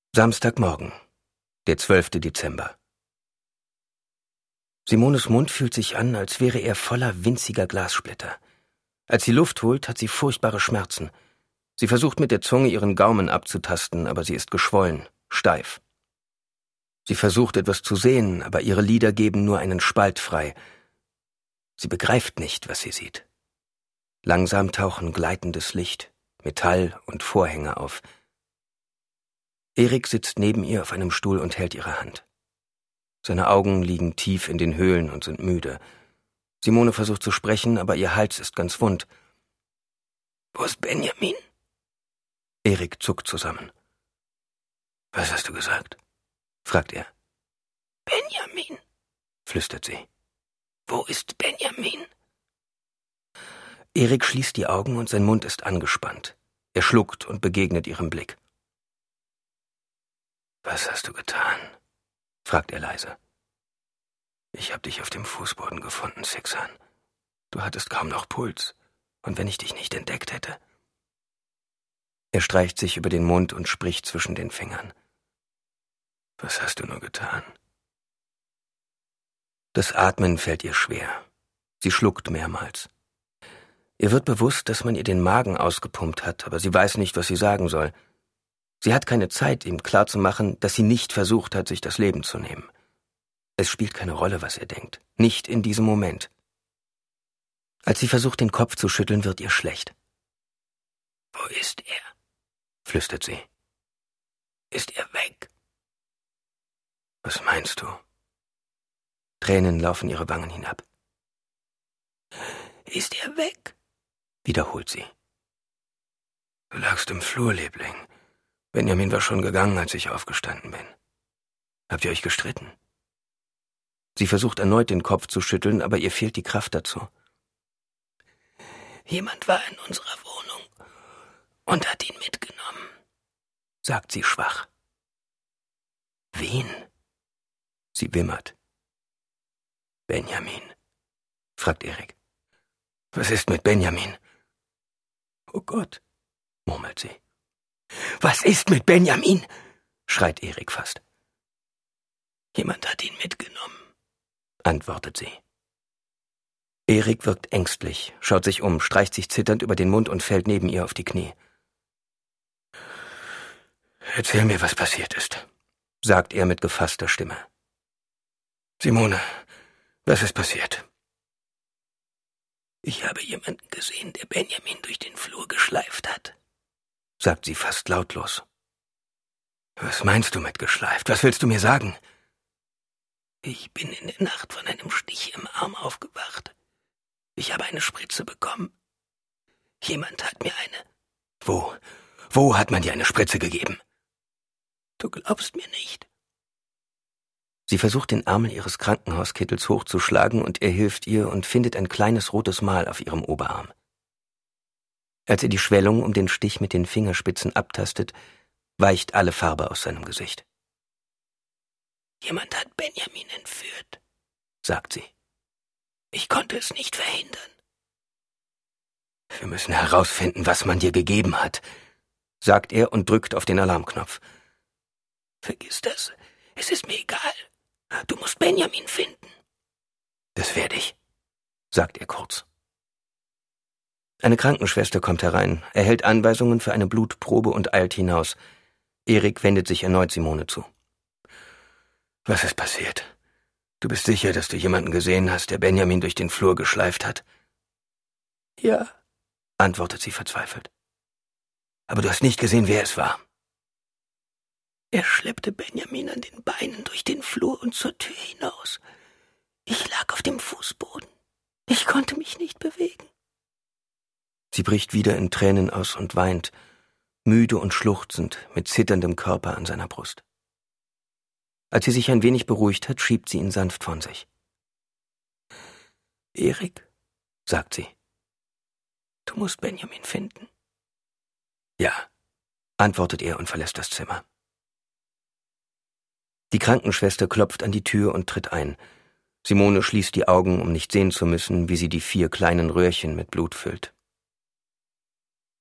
Samstagmorgen, der 12. Dezember. Simones Mund fühlt sich an, als wäre er voller winziger Glassplitter. Als sie Luft holt, hat sie furchtbare Schmerzen. Sie versucht mit der Zunge ihren Gaumen abzutasten, aber sie ist geschwollen, steif. Sie versucht etwas zu sehen, aber ihre Lider geben nur einen Spalt frei. Sie begreift nicht, was sie sieht. Langsam tauchen gleitendes Licht, Metall und Vorhänge auf. Erik sitzt neben ihr auf einem Stuhl und hält ihre Hand. Seine Augen liegen tief in den Höhlen und sind müde. Simone versucht zu sprechen, aber ihr Hals ist ganz wund. »Wo ist Benjamin?« Erik zuckt zusammen. »Was hast du gesagt?« fragt er. »Benjamin«, flüstert sie. »Wo ist Benjamin?« Erik schließt die Augen und sein Mund ist angespannt. Er schluckt und begegnet ihrem Blick. »Was hast du getan?« fragt er leise. »Ich habe dich auf dem Fußboden gefunden, Sixan. Du hattest kaum noch Puls. Und wenn ich dich nicht entdeckt hätte?« Er streicht sich über den Mund und spricht zwischen den Fingern. »Was hast du nur getan?« Das Atmen fällt ihr schwer. Sie schluckt mehrmals. Ihr wird bewusst, dass man ihr den Magen ausgepumpt hat, aber sie weiß nicht, was sie sagen soll. Sie hat keine Zeit, ihm klarzumachen, dass sie nicht versucht hat, sich das Leben zu nehmen. Es spielt keine Rolle, was er denkt. Nicht in diesem Moment. Als sie versucht, den Kopf zu schütteln, wird ihr schlecht. »Wo ist er?« flüstert sie. »Ist er weg?« »Was meinst du?« Tränen laufen ihre Wangen hinab. »Ist er weg?« wiederholt sie. »Du lagst im Flur, Liebling. Benjamin war schon gegangen, als ich aufgestanden bin. Habt ihr euch gestritten?« Sie versucht erneut, den Kopf zu schütteln, aber ihr fehlt die Kraft dazu. »Jemand war in unserer Wohnung und hat ihn mitgenommen«, sagt sie schwach. »Wen?« Sie wimmert. »Benjamin«, fragt Erik. »Was ist mit Benjamin?« »Oh Gott«, murmelt sie. »Was ist mit Benjamin?« schreit Erik fast. »Jemand hat ihn mitgenommen«, antwortet sie. Erik wirkt ängstlich, schaut sich um, streicht sich zitternd über den Mund und fällt neben ihr auf die Knie. »Erzähl mir, was passiert ist«, sagt er mit gefasster Stimme. »Simone, was ist passiert?« »Ich habe jemanden gesehen, der Benjamin durch den Flur geschleift hat«, sagt sie fast lautlos. »Was meinst du mit geschleift? Was willst du mir sagen?« »Ich bin in der Nacht von einem Stich im Arm aufgewacht. Ich habe eine Spritze bekommen. Jemand hat mir eine...« Wo hat man dir eine Spritze gegeben?« »Du glaubst mir nicht.« Sie versucht, den Ärmel ihres Krankenhauskittels hochzuschlagen und er hilft ihr und findet ein kleines rotes Mal auf ihrem Oberarm. Als er die Schwellung um den Stich mit den Fingerspitzen abtastet, weicht alle Farbe aus seinem Gesicht. »Jemand hat Benjamin entführt«, sagt sie. »Ich konnte es nicht verhindern.« »Wir müssen herausfinden, was man dir gegeben hat«, sagt er und drückt auf den Alarmknopf. »Vergiss das. Es ist mir egal. Du musst Benjamin finden.« »Das werde ich«, sagt er kurz. Eine Krankenschwester kommt herein, erhält Anweisungen für eine Blutprobe und eilt hinaus. Erik wendet sich erneut Simone zu. »Was ist passiert? Du bist sicher, dass du jemanden gesehen hast, der Benjamin durch den Flur geschleift hat?« »Ja«, antwortet sie verzweifelt. »Aber du hast nicht gesehen, wer es war?« »Er schleppte Benjamin an den Beinen durch den Flur und zur Tür hinaus. Ich lag auf dem Fußboden. Ich konnte mich nicht bewegen.« Sie bricht wieder in Tränen aus und weint, müde und schluchzend, mit zitterndem Körper an seiner Brust. Als sie sich ein wenig beruhigt hat, schiebt sie ihn sanft von sich. »Erik«, sagt sie, »du musst Benjamin finden.« »Ja«, antwortet er und verlässt das Zimmer. Die Krankenschwester klopft an die Tür und tritt ein. Simone schließt die Augen, um nicht sehen zu müssen, wie sie die 4 kleinen Röhrchen mit Blut füllt.